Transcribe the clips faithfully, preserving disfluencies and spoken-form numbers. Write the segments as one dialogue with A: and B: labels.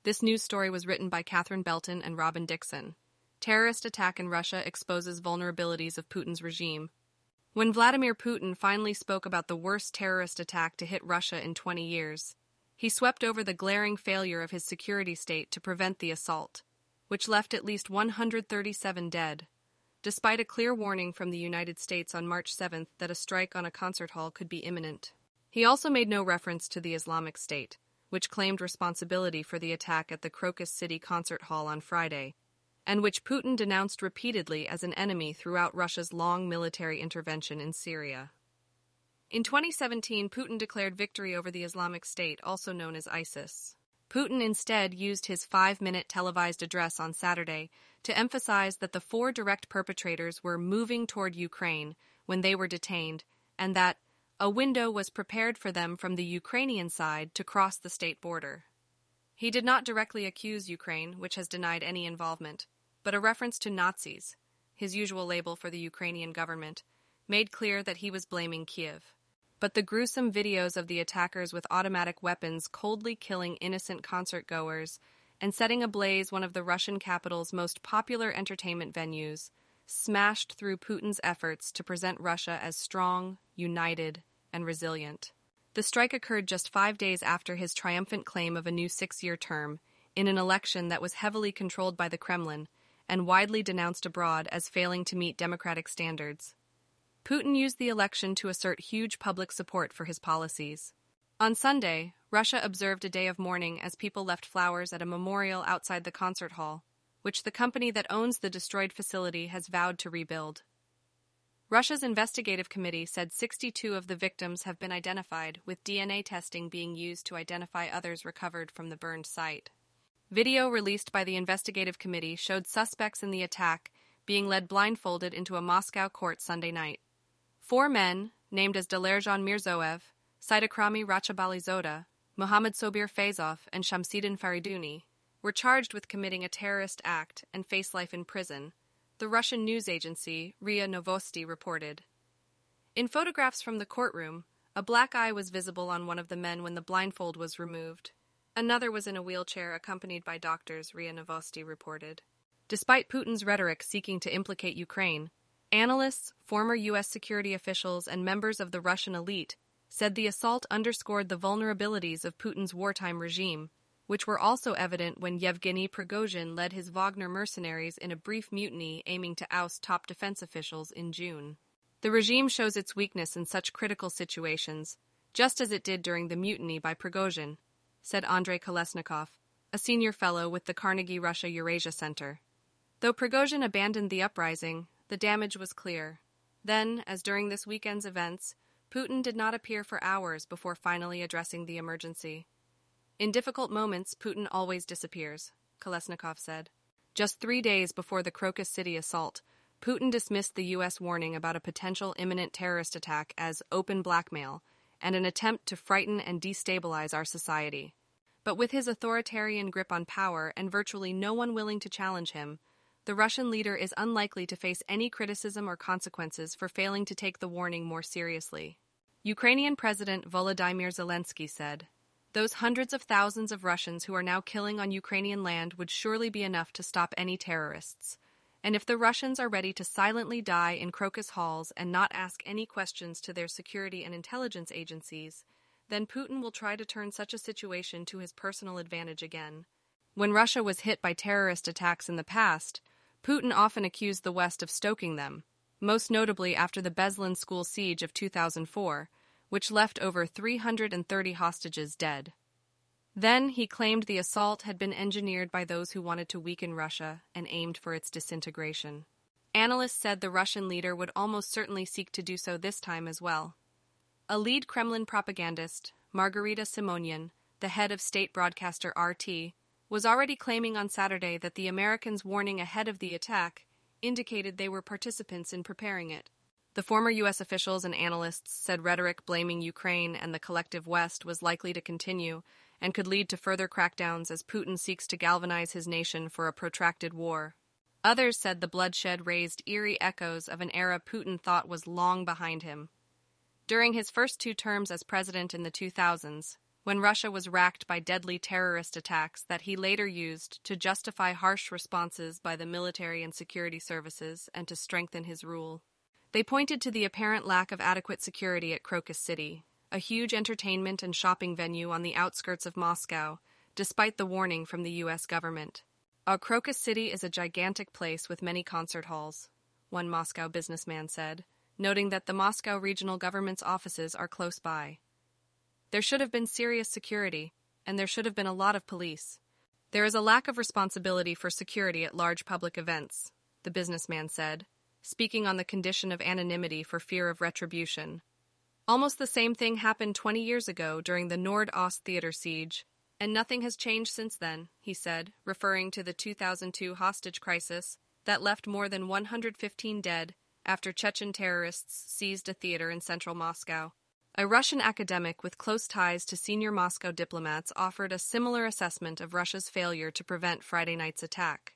A: This news story was written by Catherine Belton and Robin Dixon. Terrorist attack in Russia exposes vulnerabilities of Putin's regime. When Vladimir Putin finally spoke about the worst terrorist attack to hit Russia in twenty years, he swept over the glaring failure of his security state to prevent the assault, which left at least one hundred thirty-seven dead, despite a clear warning from the United States on March seventh that a strike on a concert hall could be imminent. He also made no reference to the Islamic State, which claimed responsibility for the attack at the Crocus City Concert Hall on Friday, and which Putin denounced repeatedly as an enemy throughout Russia's long military intervention in Syria. In twenty seventeen, Putin declared victory over the Islamic State, also known as ISIS. Putin instead used his five-minute televised address on Saturday to emphasize that the four direct perpetrators were moving toward Ukraine when they were detained, and that a window was prepared for them from the Ukrainian side to cross the state border. He did not directly accuse Ukraine, which has denied any involvement, but a reference to Nazis, his usual label for the Ukrainian government, made clear that he was blaming Kiev. But the gruesome videos of the attackers with automatic weapons coldly killing innocent concert-goers and setting ablaze one of the Russian capital's most popular entertainment venues smashed through Putin's efforts to present Russia as strong, united, and resilient. The strike occurred just five days after his triumphant claim of a new six-year term, in an election that was heavily controlled by the Kremlin and widely denounced abroad as failing to meet democratic standards. Putin used the election to assert huge public support for his policies. On Sunday, Russia observed a day of mourning as people left flowers at a memorial outside the concert hall, which the company that owns the destroyed facility has vowed to rebuild. Russia's investigative committee said sixty-two of the victims have been identified, with D N A testing being used to identify others recovered from the burned site. Video released by the investigative committee showed suspects in the attack being led blindfolded into a Moscow court Sunday night. Four men, named as Dalerjan Mirzoev, Saidakrami Rachabalizoda, Mohammad Sobir Fezov, and Shamsidin Fariduni, were charged with committing a terrorist act and face life in prison, the Russian news agency R I A Novosti reported. In photographs from the courtroom, a black eye was visible on one of the men when the blindfold was removed. Another was in a wheelchair accompanied by doctors, R I A Novosti reported. Despite Putin's rhetoric seeking to implicate Ukraine, analysts, former U S security officials, and members of the Russian elite said the assault underscored the vulnerabilities of Putin's wartime regime, which were also evident when Yevgeny Prigozhin led his Wagner mercenaries in a brief mutiny aiming to oust top defense officials in June. The regime shows its weakness in such critical situations, just as it did during the mutiny by Prigozhin, said Andrei Kolesnikov, a senior fellow with the Carnegie Russia Eurasia Center. Though Prigozhin abandoned the uprising, the damage was clear. Then, as during this weekend's events, Putin did not appear for hours before finally addressing the emergency. In difficult moments, Putin always disappears, Kolesnikov said. Just three days before the Crocus City assault, Putin dismissed the U S warning about a potential imminent terrorist attack as open blackmail and an attempt to frighten and destabilize our society. But with his authoritarian grip on power and virtually no one willing to challenge him, the Russian leader is unlikely to face any criticism or consequences for failing to take the warning more seriously. Ukrainian President Volodymyr Zelensky said, "Those hundreds of thousands of Russians who are now killing on Ukrainian land would surely be enough to stop any terrorists. And if the Russians are ready to silently die in Crocus halls and not ask any questions to their security and intelligence agencies, then Putin will try to turn such a situation to his personal advantage again." When Russia was hit by terrorist attacks in the past, Putin often accused the West of stoking them, most notably after the Beslan school siege of two thousand four, which left over three hundred thirty hostages dead. Then he claimed the assault had been engineered by those who wanted to weaken Russia and aimed for its disintegration. Analysts said the Russian leader would almost certainly seek to do so this time as well. A lead Kremlin propagandist, Margarita Simonyan, the head of state broadcaster R T, was already claiming on Saturday that the Americans' warning ahead of the attack indicated they were participants in preparing it. The former U S officials and analysts said rhetoric blaming Ukraine and the collective West was likely to continue and could lead to further crackdowns as Putin seeks to galvanize his nation for a protracted war. Others said the bloodshed raised eerie echoes of an era Putin thought was long behind him. During his first two terms as president in the two thousands, when Russia was racked by deadly terrorist attacks that he later used to justify harsh responses by the military and security services and to strengthen his rule. They pointed to the apparent lack of adequate security at Crocus City, a huge entertainment and shopping venue on the outskirts of Moscow, despite the warning from the U S government. Our Crocus City is a gigantic place with many concert halls, one Moscow businessman said, noting that the Moscow regional government's offices are close by. There should have been serious security, and there should have been a lot of police. There is a lack of responsibility for security at large public events, the businessman said, speaking on the condition of anonymity for fear of retribution. Almost the same thing happened twenty years ago during the Nord-Ost theater siege, and nothing has changed since then, he said, referring to the two thousand two hostage crisis that left more than one hundred fifteen dead after Chechen terrorists seized a theater in central Moscow. A Russian academic with close ties to senior Moscow diplomats offered a similar assessment of Russia's failure to prevent Friday night's attack.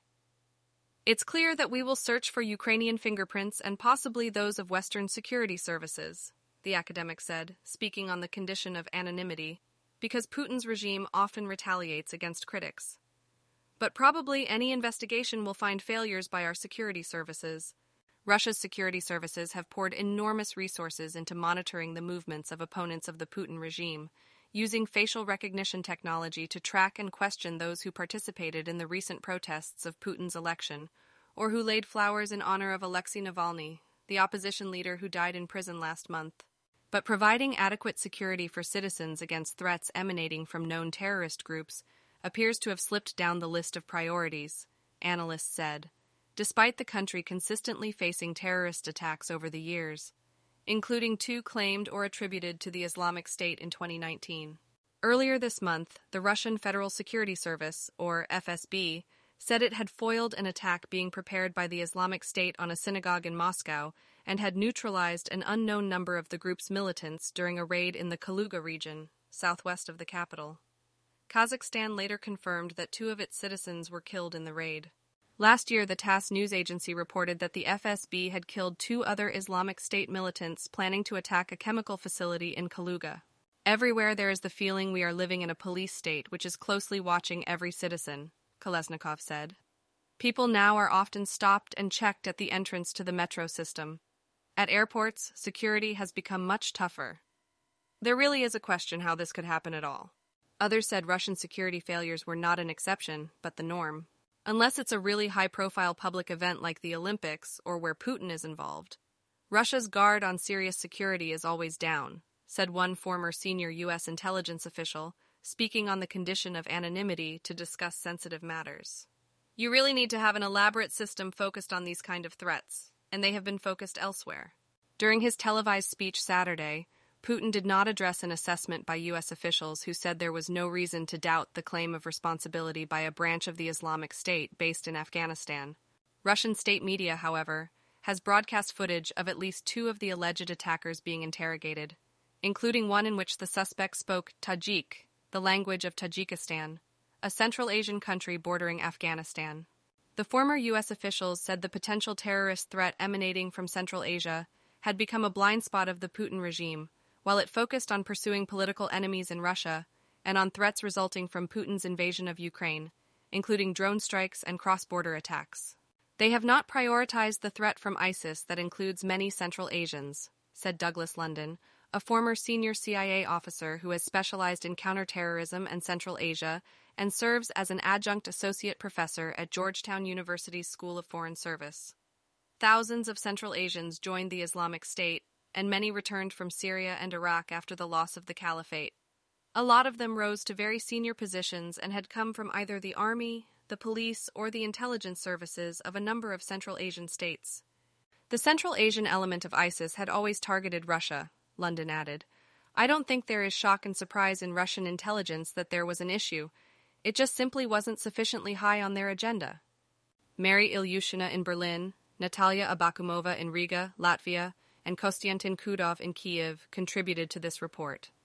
A: It's clear that we will search for Ukrainian fingerprints and possibly those of Western security services, the academic said, speaking on the condition of anonymity, because Putin's regime often retaliates against critics. But probably any investigation will find failures by our security services. Russia's security services have poured enormous resources into monitoring the movements of opponents of the Putin regime, using facial recognition technology to track and question those who participated in the recent protests of Putin's election, or who laid flowers in honor of Alexei Navalny, the opposition leader who died in prison last month. But providing adequate security for citizens against threats emanating from known terrorist groups appears to have slipped down the list of priorities, analysts said, despite the country consistently facing terrorist attacks over the years, including two claimed or attributed to the Islamic State in twenty nineteen. Earlier this month, the Russian Federal Security Service, or F S B, said it had foiled an attack being prepared by the Islamic State on a synagogue in Moscow and had neutralized an unknown number of the group's militants during a raid in the Kaluga region, southwest of the capital. Kazakhstan later confirmed that two of its citizens were killed in the raid. Last year, the TASS news agency reported that the F S B had killed two other Islamic State militants planning to attack a chemical facility in Kaluga. Everywhere there is the feeling we are living in a police state which is closely watching every citizen, Kolesnikov said. People now are often stopped and checked at the entrance to the metro system. At airports, security has become much tougher. There really is a question how this could happen at all. Others said Russian security failures were not an exception, but the norm. Unless it's a really high-profile public event like the Olympics or where Putin is involved. Russia's guard on serious security is always down, said one former senior U S intelligence official, speaking on the condition of anonymity to discuss sensitive matters. You really need to have an elaborate system focused on these kind of threats, and they have been focused elsewhere. During his televised speech Saturday, Putin did not address an assessment by U S officials who said there was no reason to doubt the claim of responsibility by a branch of the Islamic State based in Afghanistan. Russian state media, however, has broadcast footage of at least two of the alleged attackers being interrogated, including one in which the suspect spoke Tajik, the language of Tajikistan, a Central Asian country bordering Afghanistan. The former U S officials said the potential terrorist threat emanating from Central Asia had become a blind spot of the Putin regime, while it focused on pursuing political enemies in Russia and on threats resulting from Putin's invasion of Ukraine, including drone strikes and cross-border attacks. They have not prioritized the threat from ISIS that includes many Central Asians, said Douglas London, a former senior C I A officer who has specialized in counterterrorism and Central Asia and serves as an adjunct associate professor at Georgetown University's School of Foreign Service. Thousands of Central Asians joined the Islamic State, and many returned from Syria and Iraq after the loss of the caliphate. A lot of them rose to very senior positions and had come from either the army, the police, or the intelligence services of a number of Central Asian states. The Central Asian element of ISIS had always targeted Russia, London added. I don't think there is shock and surprise in Russian intelligence that there was an issue. It just simply wasn't sufficiently high on their agenda. Mary Ilyushina in Berlin, Natalia Abakumova in Riga, Latvia, and Konstantin Kudov in Kiev contributed to this report.